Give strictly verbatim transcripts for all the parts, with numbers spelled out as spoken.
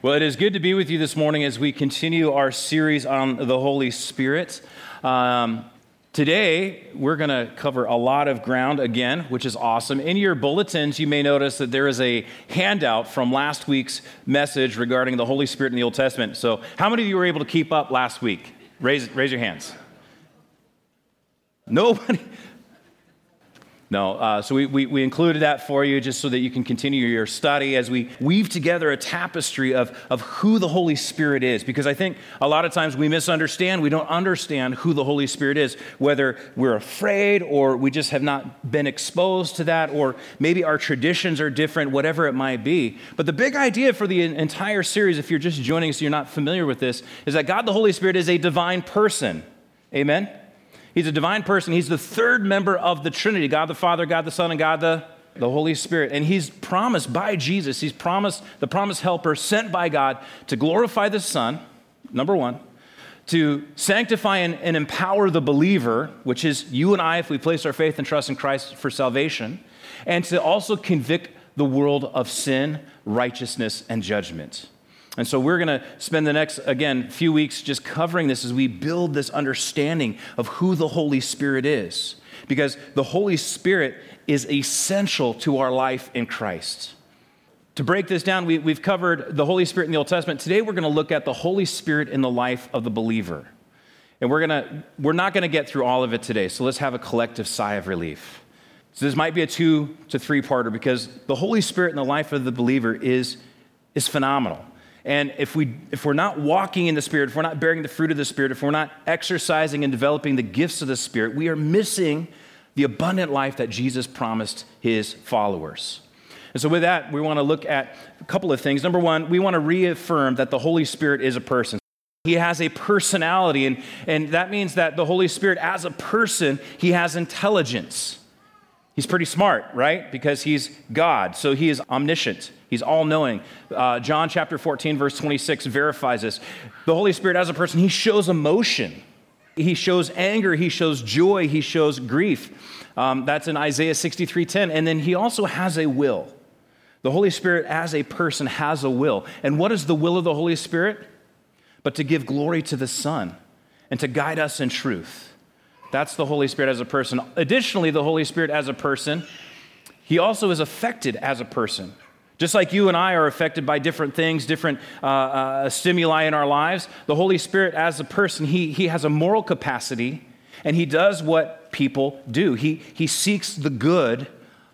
Well, it is good to be with you this morning as we continue our series on the Holy Spirit. Um, today, we're going to cover a lot of ground again, which is awesome. In your bulletins, you may notice that there is a handout from last week's message regarding the Holy Spirit in the Old Testament. So how many of you were able to keep up last week? Raise, raise your hands. Nobody? No, uh, so we, we, we included that for you just so that you can continue your study as we weave together a tapestry of, of who the Holy Spirit is. Because I think a lot of times we misunderstand, we don't understand who the Holy Spirit is, whether we're afraid or we just have not been exposed to that, or maybe our traditions are different, whatever it might be. But the big idea for the entire series, if you're just joining us, you're not familiar with this, is that God the Holy Spirit is a divine person. Amen? He's a divine person. He's the third member of the Trinity, God the Father, God the Son, and God the, the Holy Spirit. And he's promised by Jesus, he's promised the promised helper sent by God to glorify the Son, number one, to sanctify and, and empower the believer, which is you and I if we place our faith and trust in Christ for salvation, and to also convict the world of sin, righteousness, and judgment. And so we're going to spend the next, again, few weeks just covering this as we build this understanding of who the Holy Spirit is. Because the Holy Spirit is essential to our life in Christ. To break this down, we, we've covered the Holy Spirit in the Old Testament. Today we're going to look at the Holy Spirit in the life of the believer. And we're going to, we're not going to get through all of it today, so let's have a collective sigh of relief. So this might be a two to three parter because the Holy Spirit in the life of the believer is, is phenomenal. And if, we, if we're not walking in the Spirit, if we're not bearing the fruit of the Spirit, if we're not exercising and developing the gifts of the Spirit, we are missing the abundant life that Jesus promised his followers. And so with that, we want to look at a couple of things. Number one, we want to reaffirm that the Holy Spirit is a person. He has a personality, and, and that means that the Holy Spirit, as a person, he has intelligence. He's pretty smart, right? Because he's God, so he is omniscient. He's all-knowing. Uh, John chapter fourteen, verse twenty-six verifies this. The Holy Spirit as a person, he shows emotion. He shows anger. He shows joy. He shows grief. Um, that's in Isaiah sixty-three ten. And then he also has a will. The Holy Spirit as a person has a will. And what is the will of the Holy Spirit? But to give glory to the Son and to guide us in truth. That's the Holy Spirit as a person. Additionally, the Holy Spirit as a person, he also is affected as a person. Just like you and I are affected by different things, different uh, uh, stimuli in our lives, the Holy Spirit as a person, he, he has a moral capacity, and he does what people do. He, he seeks the good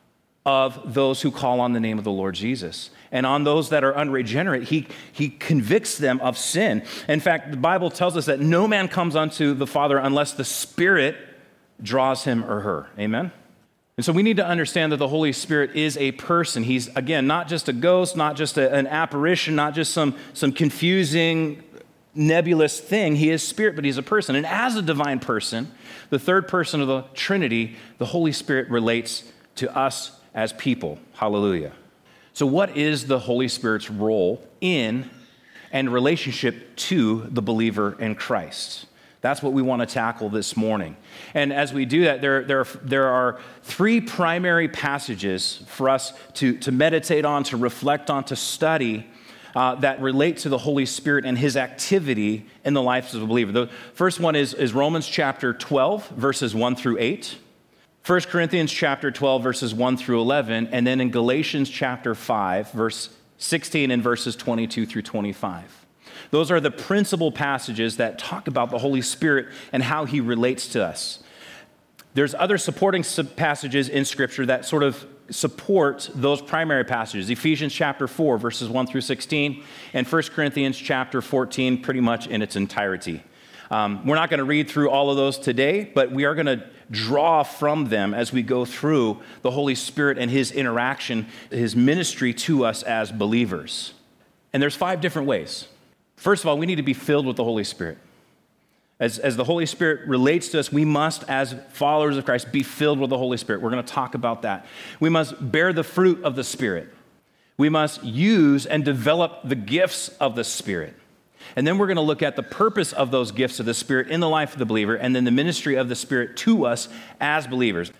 of those who call on the name of the Lord Jesus. And on those that are unregenerate, he, he convicts them of sin. In fact, the Bible tells us that no man comes unto the Father unless the Spirit draws him or her. Amen? And so we need to understand that the Holy Spirit is a person. He's, again, not just a ghost, not just a, an apparition, not just some, some confusing, nebulous thing. He is spirit, but he's a person. And as a divine person, the third person of the Trinity, the Holy Spirit relates to us as people. Hallelujah. So what is the Holy Spirit's role in and relationship to the believer in Christ? That's what we want to tackle this morning. And as we do that, there, there, are, there are three primary passages for us to, to meditate on, to reflect on, to study uh, that relate to the Holy Spirit and his activity in the lives of the believer. The first one is, is Romans chapter twelve, verses one through eight. First Corinthians chapter twelve, verses one through eleven. And then in Galatians chapter five, verse sixteen and verses twenty-two through twenty-five. Those are the principal passages that talk about the Holy Spirit and how he relates to us. There's other supporting passages in Scripture that sort of support those primary passages. Ephesians chapter four, verses one through sixteen, and First Corinthians chapter fourteen, pretty much in its entirety. Um, we're not going to read through all of those today, but we are going to draw from them as we go through the Holy Spirit and his interaction, his ministry to us as believers. And there's five different ways. First of all, we need to be filled with the Holy Spirit. As, as the Holy Spirit relates to us, we must, as followers of Christ, be filled with the Holy Spirit. We're going to talk about that. We must bear the fruit of the Spirit. We must use and develop the gifts of the Spirit. And then we're going to look at the purpose of those gifts of the Spirit in the life of the believer, and then the ministry of the Spirit to us as believers.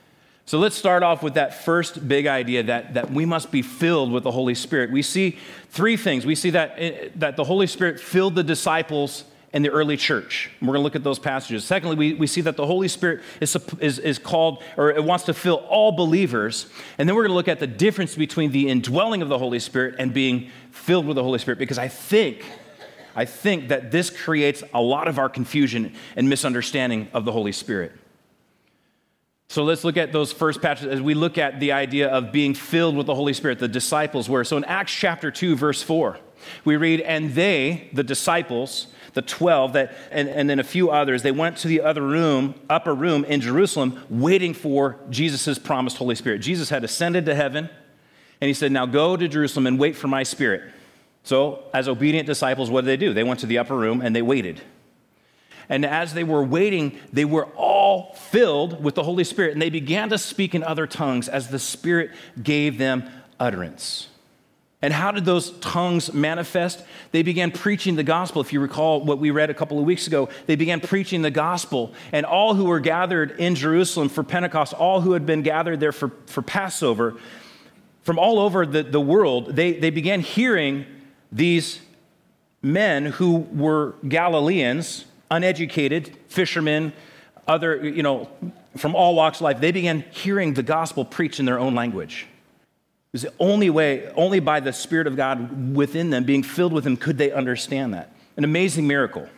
So let's start off with that first big idea that, that we must be filled with the Holy Spirit. We see three things. We see that, that the Holy Spirit filled the disciples in the early church. We're going to look at those passages. Secondly, we, we see that the Holy Spirit is, is, is called, or it wants to fill all believers. And then we're going to look at the difference between the indwelling of the Holy Spirit and being filled with the Holy Spirit, because I think, I think that this creates a lot of our confusion and misunderstanding of the Holy Spirit. So let's look at those first passages as we look at the idea of being filled with the Holy Spirit, the disciples were. So in Acts chapter two, verse four, we read, and they, the disciples, the twelve, that, and, and then a few others, they went to the other room, upper room in Jerusalem, waiting for Jesus' promised Holy Spirit. Jesus had ascended to heaven, and he said, now go to Jerusalem and wait for my Spirit. So as obedient disciples, what did they do? They went to the upper room and they waited. And as they were waiting, they were all filled with the Holy Spirit, and they began to speak in other tongues as the Spirit gave them utterance. And how did those tongues manifest? They began preaching the gospel. If you recall what we read a couple of weeks ago, they began preaching the gospel. And all who were gathered in Jerusalem for Pentecost, all who had been gathered there for, for Passover, from all over the, the world, they, they began hearing these men who were Galileans, uneducated, fishermen, other, you know, from all walks of life. They began hearing the gospel preached in their own language. It was the only way, only by the Spirit of God within them, being filled with Him, could they understand that. An amazing miracle.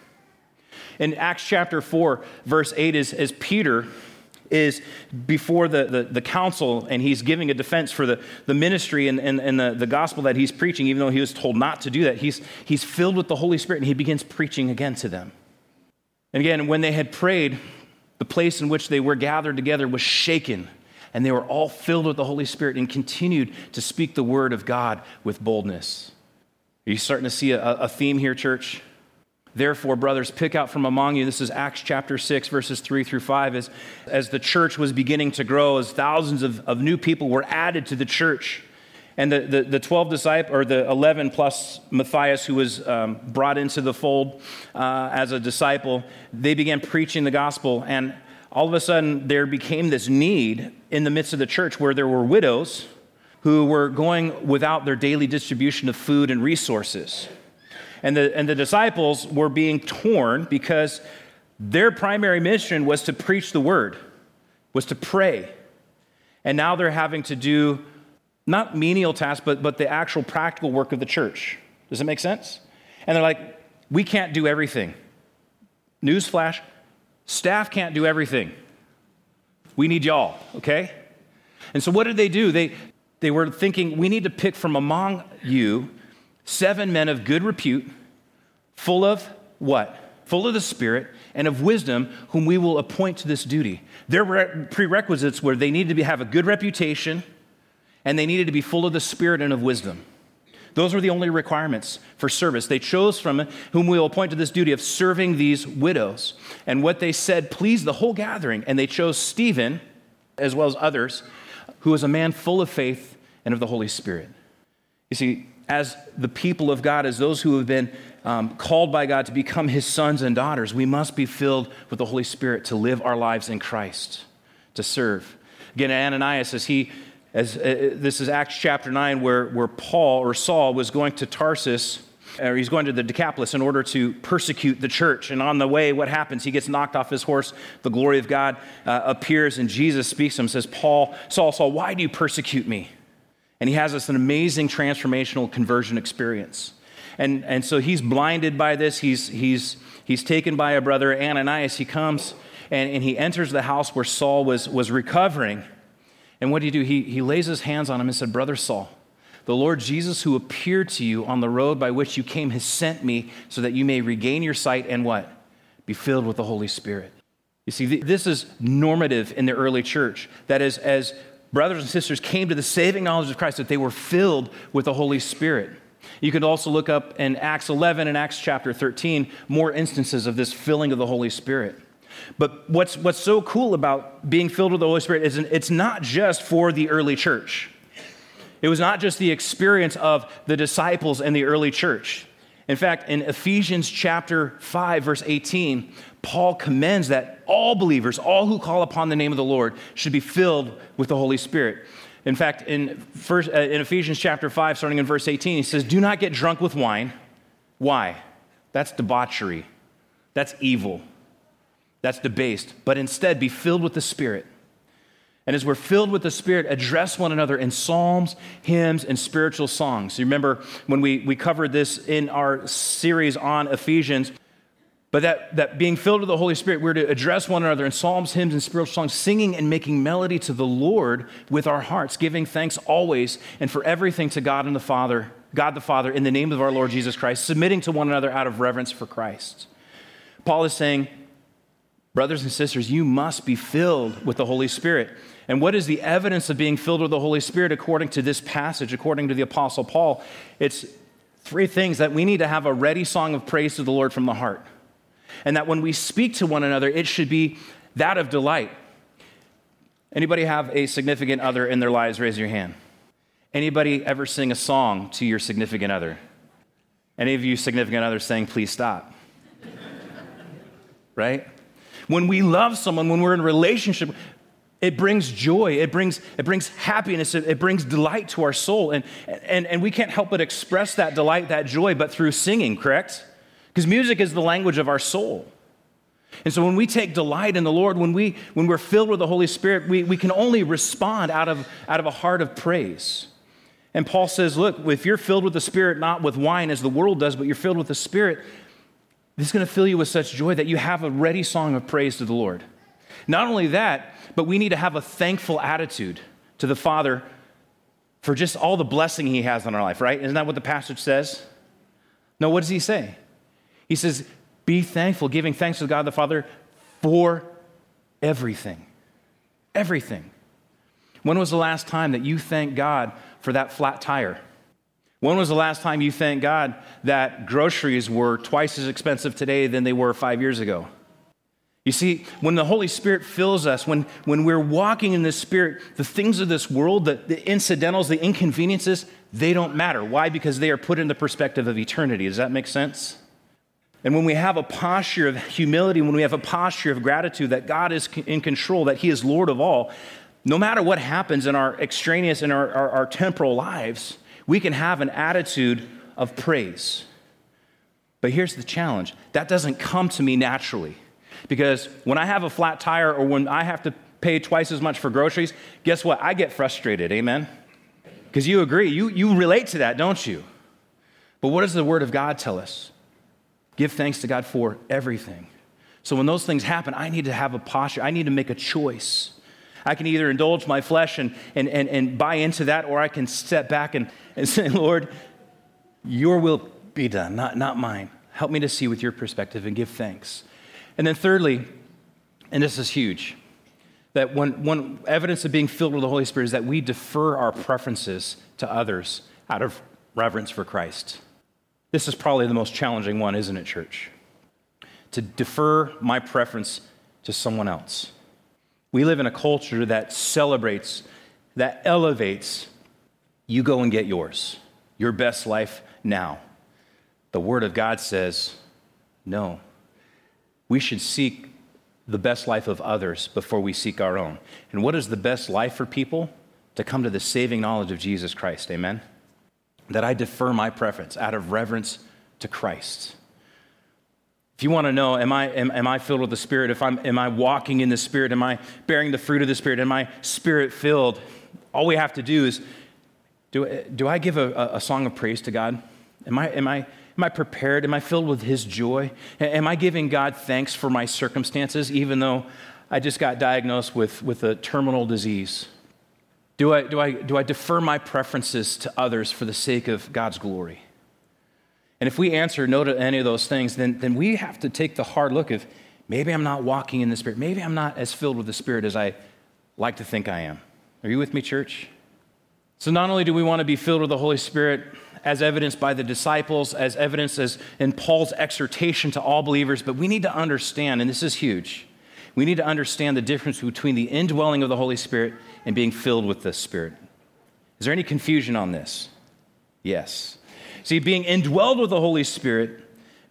In Acts chapter four, verse eight, is as Peter is before the, the, the council, and he's giving a defense for the, the ministry and, and, and the, the gospel that he's preaching, even though he was told not to do that. He's, he's filled with the Holy Spirit, and he begins preaching again to them. And again, when they had prayed, the place in which they were gathered together was shaken, and they were all filled with the Holy Spirit and continued to speak the word of God with boldness. Are you starting to see a, a theme here, church? Therefore, brothers, pick out from among you, this is Acts chapter six, verses three through five, as, as the church was beginning to grow, as thousands of, of new people were added to the church. And the, the, the twelve disciples, or the eleven plus Matthias, who was um, brought into the fold uh, as a disciple, they began preaching the gospel. And all of a sudden, there became this need in the midst of the church where there were widows who were going without their daily distribution of food and resources. And the, and the disciples were being torn because their primary mission was to preach the word, was to pray. And now they're having to do not menial tasks, but, but the actual practical work of the church. Does it make sense? And they're like, we can't do everything. Newsflash, staff can't do everything. We need y'all, okay? And so what did they do? They, they were thinking, we need to pick from among you seven men of good repute, full of what? Full of the Spirit and of wisdom, whom we will appoint to this duty. Their prerequisites were they needed to be, have a good reputation, and they needed to be full of the Spirit and of wisdom. Those were the only requirements for service. They chose from it whom we will appoint to this duty of serving these widows. And what they said pleased the whole gathering. And they chose Stephen, as well as others, who was a man full of faith and of the Holy Spirit. You see, as the people of God, as those who have been um, called by God to become His sons and daughters, we must be filled with the Holy Spirit to live our lives in Christ, to serve. Again, Ananias, as he As uh, this is Acts chapter nine, where, where Paul or Saul was going to Tarsus, or he's going to the Decapolis in order to persecute the church. And on the way, what happens? He gets knocked off his horse. The glory of God uh, appears, and Jesus speaks to him, says, Paul, Saul, Saul, why do you persecute me? And he has this an amazing transformational conversion experience. And, and so he's blinded by this. He's, he's, he's taken by a brother, Ananias. He comes and, and he enters the house where Saul was, was recovering. And what did he do? He, he lays his hands on him and said, Brother Saul, the Lord Jesus who appeared to you on the road by which you came has sent me so that you may regain your sight and what? Be filled with the Holy Spirit. You see, this is normative in the early church. That is, as brothers and sisters came to the saving knowledge of Christ, that they were filled with the Holy Spirit. You can also look up in Acts eleven and Acts chapter thirteen, more instances of this filling of the Holy Spirit. But what's what's so cool about being filled with the Holy Spirit is it's not just for the early church. It was not just the experience of the disciples and the early church. In fact, in Ephesians chapter five, verse eighteen, Paul commends that all believers, all who call upon the name of the Lord, should be filled with the Holy Spirit. In fact, in, first, uh, in Ephesians chapter five, starting in verse eighteen, he says, do not get drunk with wine. Why? That's debauchery. That's evil. That's debased. But instead, be filled with the Spirit. And as we're filled with the Spirit, address one another in psalms, hymns, and spiritual songs. You remember when we, we covered this in our series on Ephesians, but that, that being filled with the Holy Spirit, we're to address one another in psalms, hymns, and spiritual songs, singing and making melody to the Lord with our hearts, giving thanks always and for everything to God and the Father, God the Father, in the name of our Lord Jesus Christ, submitting to one another out of reverence for Christ. Paul is saying, brothers and sisters, you must be filled with the Holy Spirit. And what is the evidence of being filled with the Holy Spirit according to this passage, according to the Apostle Paul? It's three things: that we need to have a ready song of praise to the Lord from the heart. And that when we speak to one another, it should be that of delight. Anybody have a significant other in their lives? Raise your hand. Anybody ever sing a song to your significant other? Any of you significant others saying, please stop? Right? When we love someone, when we're in a relationship, it brings joy, it brings, it brings happiness, it, it brings delight to our soul. And, and, and we can't help but express that delight, that joy, but through singing, correct? Because music is the language of our soul. And so when we take delight in the Lord, when, we, when we're filled with the Holy Spirit, we, we can only respond out of, out of a heart of praise. And Paul says, look, if you're filled with the Spirit, not with wine as the world does, but you're filled with the Spirit, this is going to fill you with such joy that you have a ready song of praise to the Lord. Not only that, but we need to have a thankful attitude to the Father for just all the blessing he has on our life, right? Isn't that what the passage says? No, what does he say? He says, be thankful, giving thanks to God the Father for everything. Everything. When was the last time that you thanked God for that flat tire? When was the last time you thanked God that groceries were twice as expensive today than they were five years ago? You see, when the Holy Spirit fills us, when, when we're walking in the Spirit, the things of this world, the, the incidentals, the inconveniences, they don't matter. Why? Because they are put in the perspective of eternity. Does that make sense? And when we have a posture of humility, when we have a posture of gratitude that God is in control, that he is Lord of all, no matter what happens in our extraneous, in our, our, our temporal lives, we can have an attitude of praise. But here's the challenge. That doesn't come to me naturally. Because when I have a flat tire or when I have to pay twice as much for groceries, guess what? I get frustrated, amen? Because you agree, you, you relate to that, don't you? But what does the Word of God tell us? Give thanks to God for everything. So when those things happen, I need to have a posture. I need to make a choice. I can either indulge my flesh and, and, and, and buy into that, or I can step back and, and say, Lord, your will be done, not, not mine. Help me to see with your perspective and give thanks. And then thirdly, and this is huge, that one, one evidence of being filled with the Holy Spirit is that we defer our preferences to others out of reverence for Christ. This is probably the most challenging one, isn't it, church? To defer my preference to someone else. We live in a culture that celebrates, that elevates, you go and get yours, your best life now. The Word of God says, no. We should seek the best life of others before we seek our own. And what is the best life for people? To come to the saving knowledge of Jesus Christ, amen? That I defer my preference out of reverence to Christ. If you want to know, am I, am, am I filled with the Spirit? If I'm, am I walking in the Spirit? Am I bearing the fruit of the Spirit? Am I Spirit-filled? All we have to do is, do, do I give a, a song of praise to God? Am I, am I, am I prepared? Am I filled with His joy? Am I giving God thanks for my circumstances, even though I just got diagnosed with, with a terminal disease? Do I, do, I, do I defer my preferences to others for the sake of God's glory? And if we answer no to any of those things, then, then we have to take the hard look of maybe I'm not walking in the Spirit. Maybe I'm not as filled with the Spirit as I like to think I am. Are you with me, church? So not only do we want to be filled with the Holy Spirit as evidenced by the disciples, as evidenced as in Paul's exhortation to all believers, but we need to understand, and this is huge, we need to understand the difference between the indwelling of the Holy Spirit and being filled with the Spirit. Is there any confusion on this? Yes. See, being indwelled with the Holy Spirit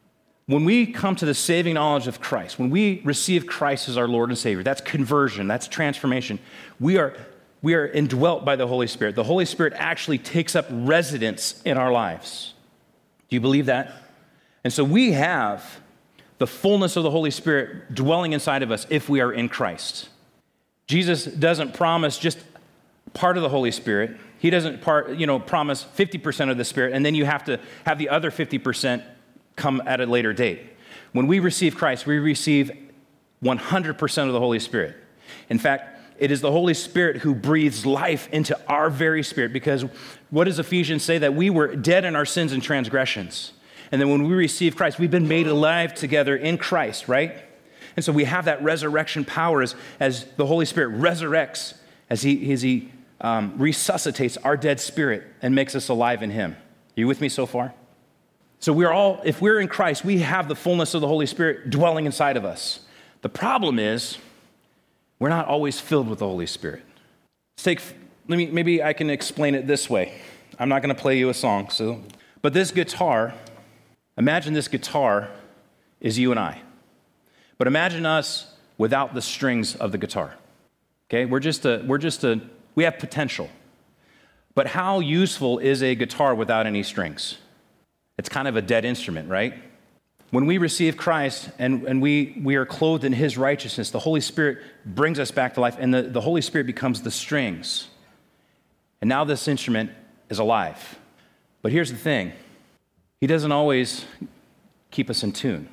when we come to the saving knowledge of Christ, when we receive Christ as our Lord and Savior, that's conversion, that's transformation. We are, we are indwelt by the Holy Spirit. The Holy Spirit actually takes up residence in our lives. Do you believe that? And so we have the fullness of the Holy Spirit dwelling inside of us if we are in Christ. Jesus doesn't promise just part of the Holy Spirit. He doesn't part, you know, promise fifty percent of the Spirit, and then you have to have the other fifty percent come at a later date. When we receive Christ, we receive one hundred percent of the Holy Spirit. In fact, it is the Holy Spirit who breathes life into our very spirit, because what does Ephesians say? That we were dead in our sins and transgressions. And then when we receive Christ, we've been made alive together in Christ, right? And so we have that resurrection power as, as the Holy Spirit resurrects, as he, as he um, resuscitates our dead spirit and makes us alive in him. Are you with me so far? So we're all, if we're in Christ, we have the fullness of the Holy Spirit dwelling inside of us. The problem is, we're not always filled with the Holy Spirit. Let's take, let me, maybe I can explain it this way. I'm not going to play you a song, so, but this guitar, imagine this guitar is you and I. But imagine us without the strings of the guitar. Okay, we're just a, we're just a, we have potential. But how useful is a guitar without any strings? It's kind of a dead instrument, right? When we receive Christ and, and we, we are clothed in his righteousness, the Holy Spirit brings us back to life, and the, the Holy Spirit becomes the strings. And now this instrument is alive. But here's the thing. He doesn't always keep us in tune.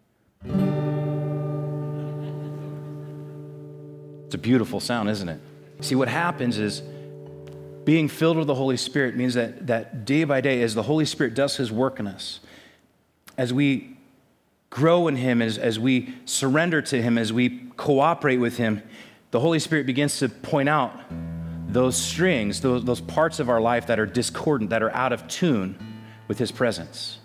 It's a beautiful sound, isn't it? See, what happens is being filled with the Holy Spirit means that, that day by day, as the Holy Spirit does his work in us, as we grow in him, as, as we surrender to him, as we cooperate with him, the Holy Spirit begins to point out those strings, those, those parts of our life that are discordant, that are out of tune with his presence.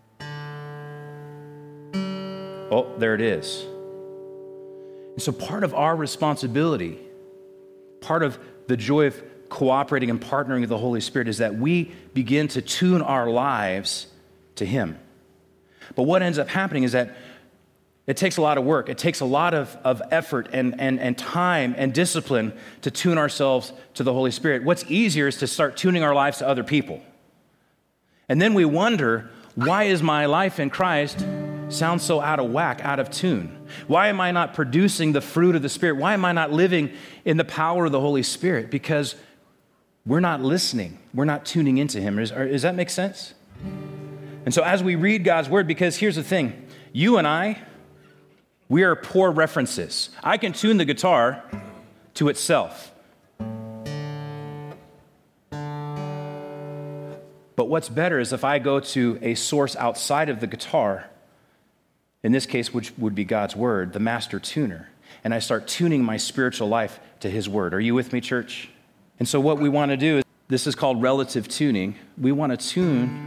Oh, there it is. And so part of our responsibility, part of the joy of cooperating and partnering with the Holy Spirit is that we begin to tune our lives to him. But what ends up happening is that it takes a lot of work. It takes a lot of, of effort and, and, and time and discipline to tune ourselves to the Holy Spirit. What's easier is to start tuning our lives to other people. And then we wonder, why is my life in Christ sound so out of whack, out of tune? Why am I not producing the fruit of the Spirit? Why am I not living in the power of the Holy Spirit? Because we're not listening. We're not tuning into him. Does, does that make sense? And so as we read God's word, because here's the thing, you and I, we are poor references. I can tune the guitar to itself. But what's better is if I go to a source outside of the guitar, in this case, which would be God's word, the master tuner, and I start tuning my spiritual life to his word. Are you with me, church? And so what we want to do is, this is called relative tuning. We want to tune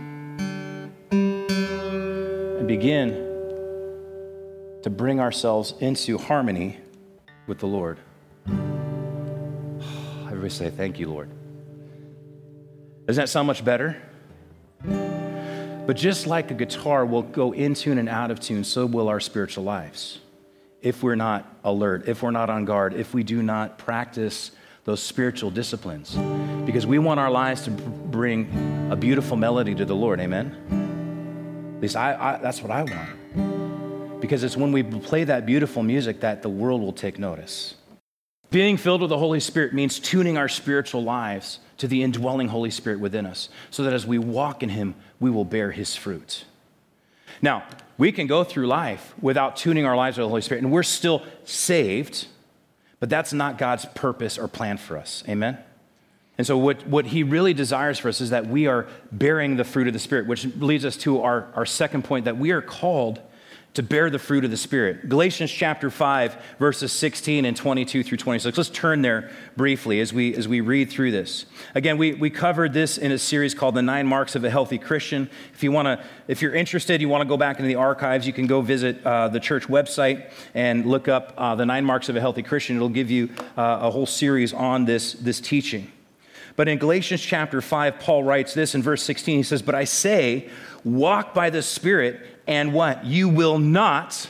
and begin to bring ourselves into harmony with the Lord. Everybody say, thank you, Lord. Doesn't that sound much better? But just like a guitar will go in tune and out of tune, so will our spiritual lives. If we're not alert, if we're not on guard, if we do not practice those spiritual disciplines. Because we want our lives to bring a beautiful melody to the Lord, amen? At least I, I, that's what I want. Because it's when we play that beautiful music that the world will take notice. Being filled with the Holy Spirit means tuning our spiritual lives to the indwelling Holy Spirit within us, so that as we walk in him, we will bear his fruit. Now, we can go through life without tuning our lives with the Holy Spirit, and we're still saved, but that's not God's purpose or plan for us. Amen? And so what, what he really desires for us is that we are bearing the fruit of the Spirit, which leads us to our, our second point, that we are called to bear the fruit of the Spirit. Galatians chapter five, verses sixteen and twenty-two through twenty-six. Let's turn there briefly as we as we read through this. Again, we, we covered this in a series called The Nine Marks of a Healthy Christian. If you want to, if you're interested, you want to go back into the archives, you can go visit uh, the church website and look up uh, The Nine Marks of a Healthy Christian. It'll give you uh, a whole series on this, this teaching. But in Galatians chapter five, Paul writes this in verse sixteen. He says, "But I say, walk by the Spirit, and what? You will not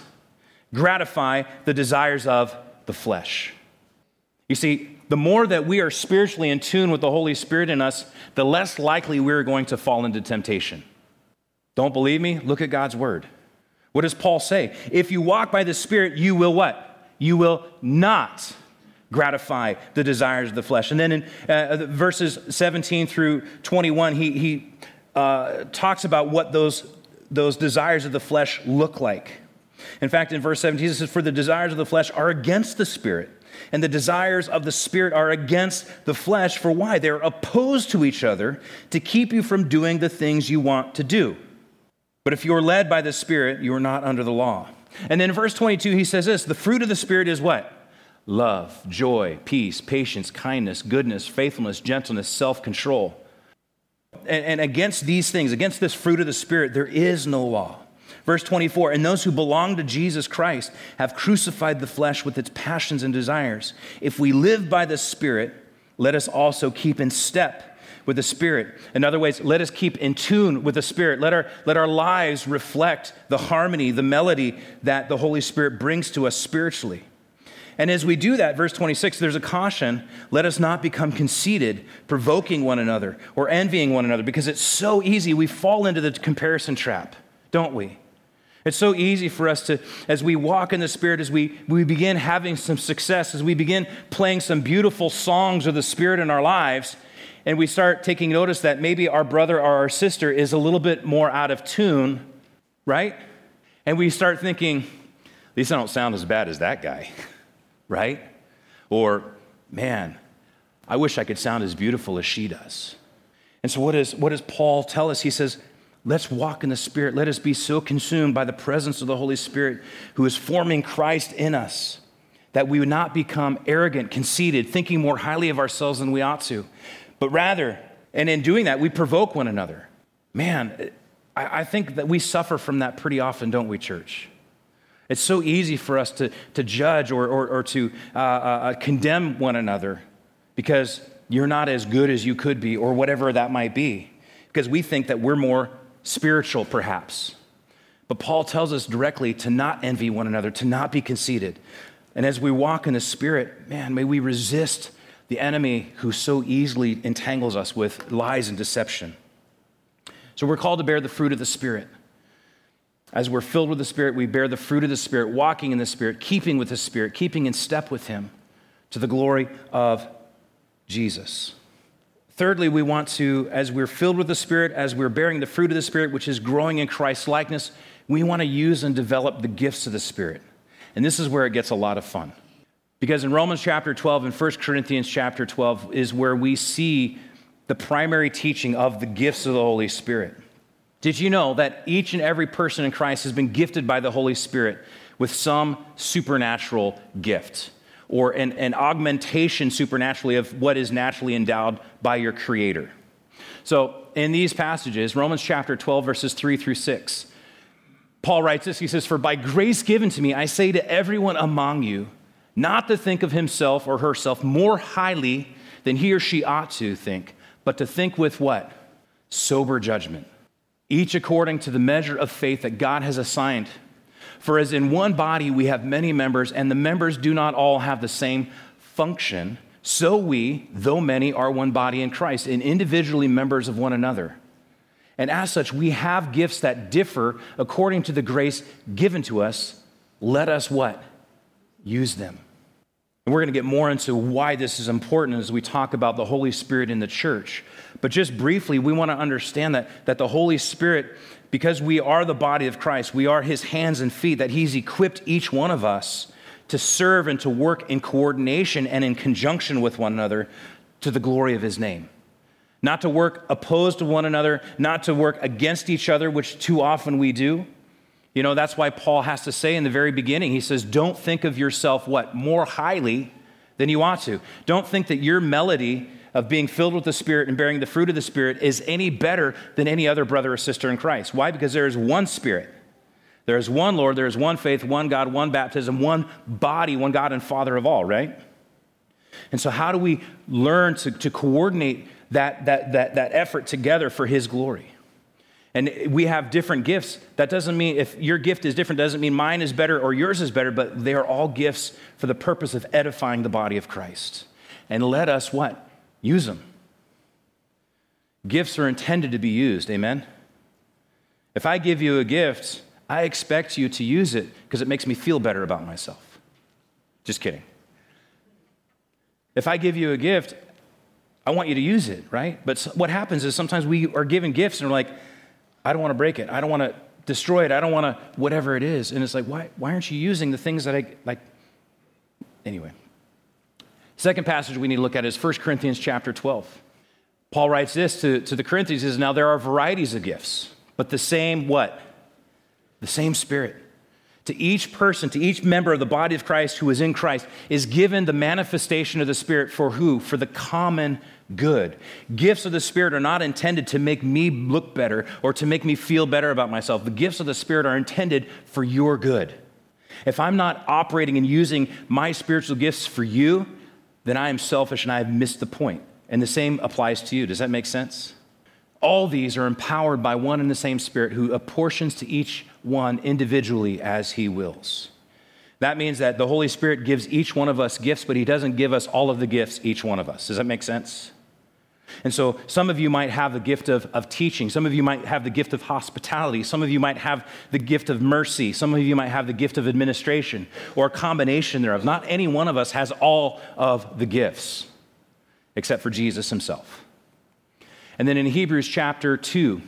gratify the desires of the flesh." You see, the more that we are spiritually in tune with the Holy Spirit in us, the less likely we're going to fall into temptation. Don't believe me? Look at God's word. What does Paul say? If you walk by the Spirit, you will what? You will not gratify the desires of the flesh. And then in uh, verses seventeen through twenty-one, he, he uh, talks about what those, those desires of the flesh look like. In fact, in verse seventeen, it says, "For the desires of the flesh are against the Spirit, and the desires of the Spirit are against the flesh." For why? They're opposed to each other to keep you from doing the things you want to do. But if you are led by the Spirit, you are not under the law. And then in verse twenty-two, he says this, "The fruit of the Spirit is what? Love, joy, peace, patience, kindness, goodness, faithfulness, gentleness, self-control." And, and against these things, against this fruit of the Spirit, there is no law. Verse twenty-four, "And those who belong to Jesus Christ have crucified the flesh with its passions and desires. If we live by the Spirit, let us also keep in step with the Spirit." In other ways, let us keep in tune with the Spirit. Let our, let our lives reflect the harmony, the melody that the Holy Spirit brings to us spiritually. And as we do that, verse twenty-six, there's a caution: let us not become conceited, provoking one another, or envying one another, because it's so easy. We fall into the comparison trap, don't we? It's so easy for us to, as we walk in the Spirit, as we, we begin having some success, as we begin playing some beautiful songs of the Spirit in our lives, and we start taking notice that maybe our brother or our sister is a little bit more out of tune, right? And we start thinking, at least I don't sound as bad as that guy, right? Or, man, I wish I could sound as beautiful as she does. And so what, is, what does Paul tell us? He says, let's walk in the Spirit. Let us be so consumed by the presence of the Holy Spirit who is forming Christ in us that we would not become arrogant, conceited, thinking more highly of ourselves than we ought to. But rather, and in doing that, we provoke one another. Man, I, I think that we suffer from that pretty often, don't we, church? It's so easy for us to, to judge or, or, or to uh, uh, condemn one another because you're not as good as you could be or whatever that might be, because we think that we're more spiritual, perhaps. But Paul tells us directly to not envy one another, to not be conceited. And as we walk in the Spirit, man, may we resist the enemy who so easily entangles us with lies and deception. So we're called to bear the fruit of the Spirit. As we're filled with the Spirit, we bear the fruit of the Spirit, walking in the Spirit, keeping with the Spirit, keeping in step with Him to the glory of Jesus. Thirdly, we want to, as we're filled with the Spirit, as we're bearing the fruit of the Spirit, which is growing in Christ's likeness, we want to use and develop the gifts of the Spirit. And this is where it gets a lot of fun. Because in Romans chapter twelve and First Corinthians chapter twelve is where we see the primary teaching of the gifts of the Holy Spirit. Did you know that each and every person in Christ has been gifted by the Holy Spirit with some supernatural gift or an, an augmentation supernaturally of what is naturally endowed by your Creator? So in these passages, Romans chapter twelve, verses three through six, Paul writes this. He says, "For by grace given to me, I say to everyone among you, not to think of himself or herself more highly than he or she ought to think, but to think with" what? "Sober judgment. Each according to the measure of faith that God has assigned. For as in one body we have many members, and the members do not all have the same function, so we, though many, are one body in Christ, and individually members of one another. And as such, we have gifts that differ according to the grace given to us. Let us" what? "Use them." And we're going to get more into why this is important as we talk about the Holy Spirit in the church. But just briefly, we want to understand that, that the Holy Spirit, because we are the body of Christ, we are His hands and feet, that He's equipped each one of us to serve and to work in coordination and in conjunction with one another to the glory of His name. Not to work opposed to one another, not to work against each other, which too often we do. You know, that's why Paul has to say in the very beginning, he says, don't think of yourself, what? More highly than you ought to. Don't think that your melody of being filled with the Spirit and bearing the fruit of the Spirit is any better than any other brother or sister in Christ. Why? Because there is one Spirit. There is one Lord, there is one faith, one God, one baptism, one body, one God and Father of all, right? And so how do we learn to, to coordinate that, that, that, that effort together for his glory. And we have different gifts. That doesn't mean, if your gift is different, doesn't mean mine is better or yours is better, but they are all gifts for the purpose of edifying the body of Christ. And let us what? Use them. Gifts are intended to be used, amen? If I give you a gift, I expect you to use it because it makes me feel better about myself. Just kidding. If I give you a gift, I want you to use it, right? But what happens is sometimes we are given gifts and we're like, I don't want to break it. I don't want to destroy it. I don't want to whatever it is. And it's like, why, why aren't you using the things that I, like, anyway. Second passage we need to look at is First Corinthians chapter twelve. Paul writes this to, to the Corinthians, he says, now there are varieties of gifts, but the same what? The same Spirit. To each person, to each member of the body of Christ who is in Christ is given the manifestation of the Spirit for who? For the common good. Gifts of the Spirit are not intended to make me look better or to make me feel better about myself. The gifts of the Spirit are intended for your good. If I'm not operating and using my spiritual gifts for you, then I am selfish and I have missed the point. And the same applies to you. Does that make sense? All these are empowered by one and the same Spirit who apportions to each one individually as he wills. That means that the Holy Spirit gives each one of us gifts, but he doesn't give us all of the gifts, each one of us. Does that make sense? And so some of you might have the gift of, of teaching. Some of you might have the gift of hospitality. Some of you might have the gift of mercy. Some of you might have the gift of administration or a combination thereof. Not any one of us has all of the gifts except for Jesus himself. And then in Hebrews chapter two,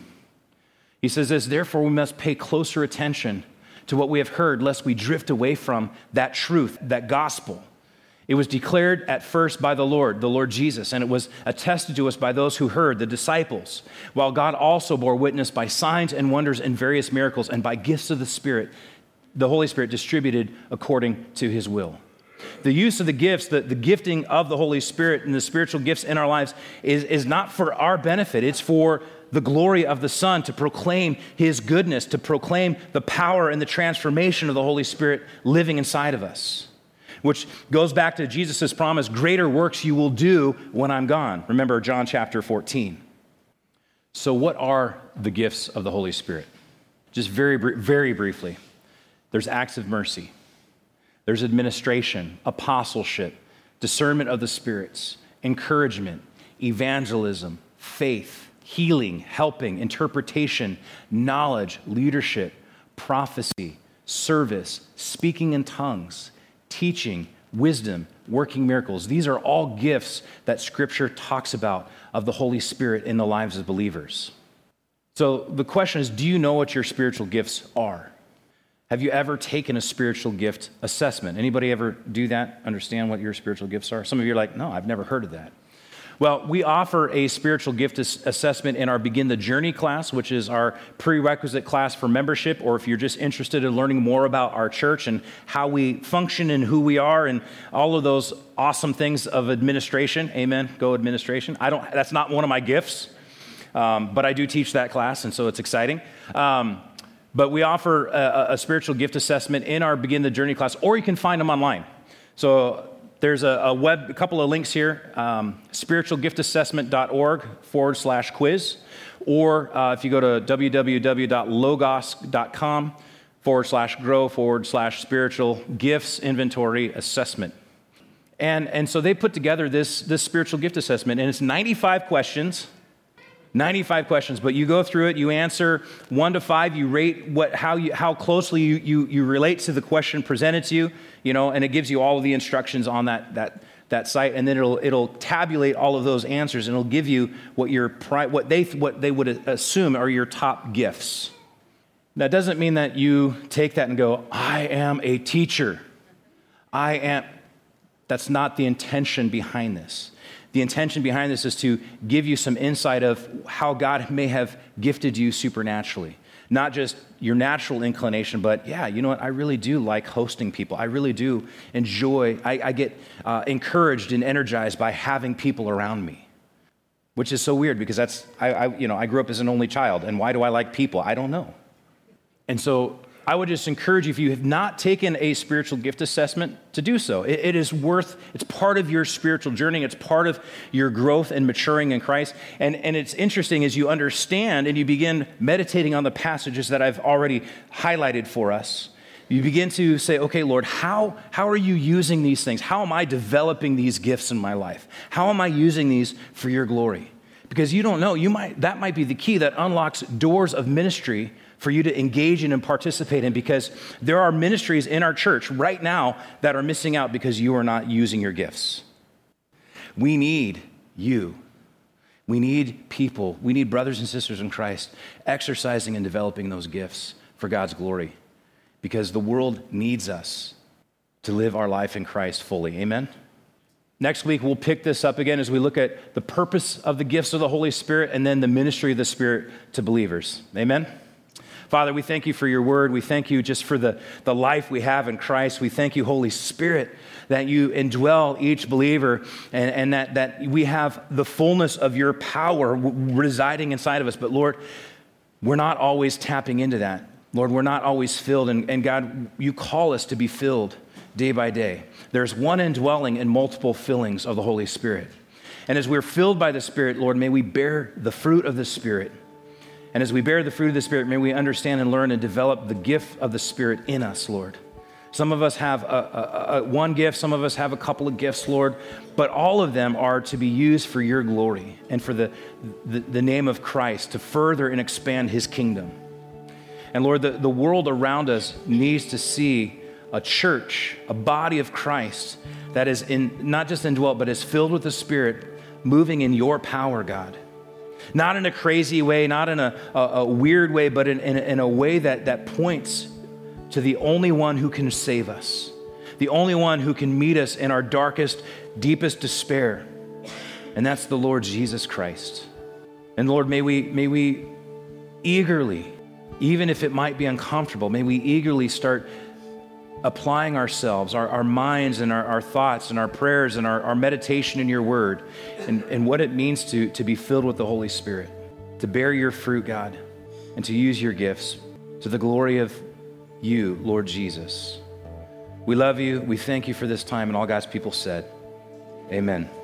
he says this, therefore we must pay closer attention to what we have heard, lest we drift away from that truth, that gospel. It was declared at first by the Lord, the Lord Jesus, and it was attested to us by those who heard, the disciples, while God also bore witness by signs and wonders and various miracles and by gifts of the Spirit, the Holy Spirit distributed according to his will. The use of the gifts, the, the gifting of the Holy Spirit and the spiritual gifts in our lives is, is not for our benefit. It's for the glory of the Son, to proclaim his goodness, to proclaim the power and the transformation of the Holy Spirit living inside of us, which goes back to Jesus' promise, greater works you will do when I'm gone. Remember John chapter fourteen. So what are the gifts of the Holy Spirit? Just very, very briefly, there's acts of mercy. There's administration, apostleship, discernment of the spirits, encouragement, evangelism, faith, healing, helping, interpretation, knowledge, leadership, prophecy, service, speaking in tongues, teaching, wisdom, working miracles. These are all gifts that Scripture talks about of the Holy Spirit in the lives of believers. So the question is, do you know what your spiritual gifts are? Have you ever taken a spiritual gift assessment? Anybody ever do that? Understand what your spiritual gifts are? Some of you are like, no, I've never heard of that. Well, we offer a spiritual gift assessment in our Begin the Journey class, which is our prerequisite class for membership, or if you're just interested in learning more about our church and how we function and who we are and all of those awesome things of administration. Amen. Go administration. I don't. That's not one of my gifts, um, but I do teach that class, and so it's exciting. Um, But we offer a, a spiritual gift assessment in our Begin the Journey class, or you can find them online. So there's a, a web, a couple of links here, um, spiritualgiftassessment.org forward slash quiz. Or uh, if you go to www.logos.com forward slash grow forward slash spiritual gifts inventory assessment. And, and so they put together this, this spiritual gift assessment, and it's ninety-five questions. ninety-five questions, but you go through it, you answer one to five, you rate what, how you, how closely you, you, you relate to the question presented to you, you know, and it gives you all of the instructions on that, that, that site, and then it'll, it'll tabulate all of those answers, and it'll give you what your, what they, what they would assume are your top gifts. That doesn't mean that you take that and go, I am a teacher. I am, that's not the intention behind this. The intention behind this is to give you some insight of how God may have gifted you supernaturally. Not just your natural inclination, but yeah, you know what? I really do like hosting people. I really do enjoy, I, I get uh, encouraged and energized by having people around me, which is so weird because that's, I, I, you know, I grew up as an only child, and why do I like people? I don't know. And so I would just encourage you, if you have not taken a spiritual gift assessment, to do so. It, it is worth, it's part of your spiritual journey. It's part of your growth and maturing in Christ. And, and it's interesting as you understand and you begin meditating on the passages that I've already highlighted for us. You begin to say, okay, Lord, how, how are you using these things? How am I developing these gifts in my life? How am I using these for your glory? Because you don't know, you might that might be the key that unlocks doors of ministry for you to engage in and participate in, because there are ministries in our church right now that are missing out because you are not using your gifts. We need you. We need people. We need brothers and sisters in Christ exercising and developing those gifts for God's glory, because the world needs us to live our life in Christ fully. Amen? Next week, we'll pick this up again as we look at the purpose of the gifts of the Holy Spirit and then the ministry of the Spirit to believers. Amen? Father, we thank you for your word. We thank you just for the, the life we have in Christ. We thank you, Holy Spirit, that you indwell each believer and, and that, that we have the fullness of your power residing inside of us. But Lord, we're not always tapping into that. Lord, we're not always filled. And, and God, you call us to be filled day by day. There's one indwelling and multiple fillings of the Holy Spirit. And as we're filled by the Spirit, Lord, may we bear the fruit of the Spirit. And as we bear the fruit of the Spirit, may we understand and learn and develop the gift of the Spirit in us, Lord. Some of us have a, a, a, one gift, some of us have a couple of gifts, Lord, but all of them are to be used for your glory and for the, the, the name of Christ, to further and expand his kingdom. And Lord, the, the world around us needs to see a church, a body of Christ that is in not just indwelt, but is filled with the Spirit, moving in your power, God. Not in a crazy way, not in a, a, a weird way, but in, in, in a way that, that points to the only one who can save us, the only one who can meet us in our darkest, deepest despair, and that's the Lord Jesus Christ. And Lord, may we, may we eagerly, even if it might be uncomfortable, may we eagerly start applying ourselves, our, our minds and our, our thoughts and our prayers and our, our meditation in your word and, and what it means to, to be filled with the Holy Spirit, to bear your fruit, God, and to use your gifts to the glory of you, Lord Jesus. We love you. We thank you for this time, and all God's people said, amen.